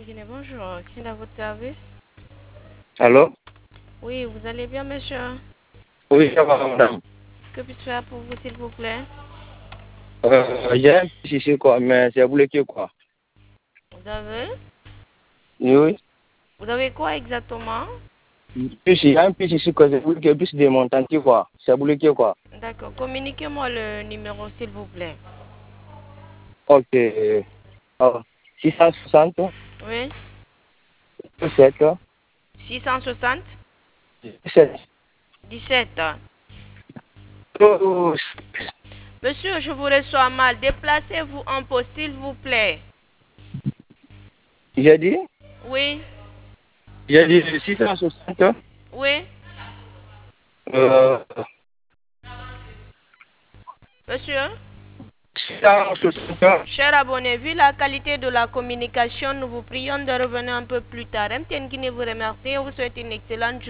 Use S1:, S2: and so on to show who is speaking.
S1: Guinée, bonjour. Qui est à votre service?
S2: Allô?
S1: Oui, vous allez bien, monsieur?
S2: Oui, ça va, madame.
S1: Que puis-je faire pour vous, s'il vous plaît?
S2: J'ai un petit ici, quoi, mais c'est bloqué, quoi.
S1: Vous avez?
S2: Oui, oui.
S1: Vous avez quoi exactement?
S2: Puis, il y a un petit ici, quoi, c'est bloqué, plus de montant, quoi. C'est bloqué, quoi.
S1: D'accord. Communiquez-moi le numéro, s'il vous plaît.
S2: Ok. Oh, 660,
S1: Oui?
S2: 7,
S1: 660
S2: 7.
S1: 17.
S2: Oh,
S1: Monsieur, je vous reçois mal. Déplacez-vous un peu, s'il vous plaît.
S2: j'ai dit?
S1: Oui?
S2: J'ai dit 660,
S1: Oui?
S2: euh,
S1: Monsieur?
S2: 660.
S1: Cher abonné, vu la qualité de la communication, nous vous prions de revenir un peu plus tard. MTN Guinée vous remercie et vous souhaite une excellente journée.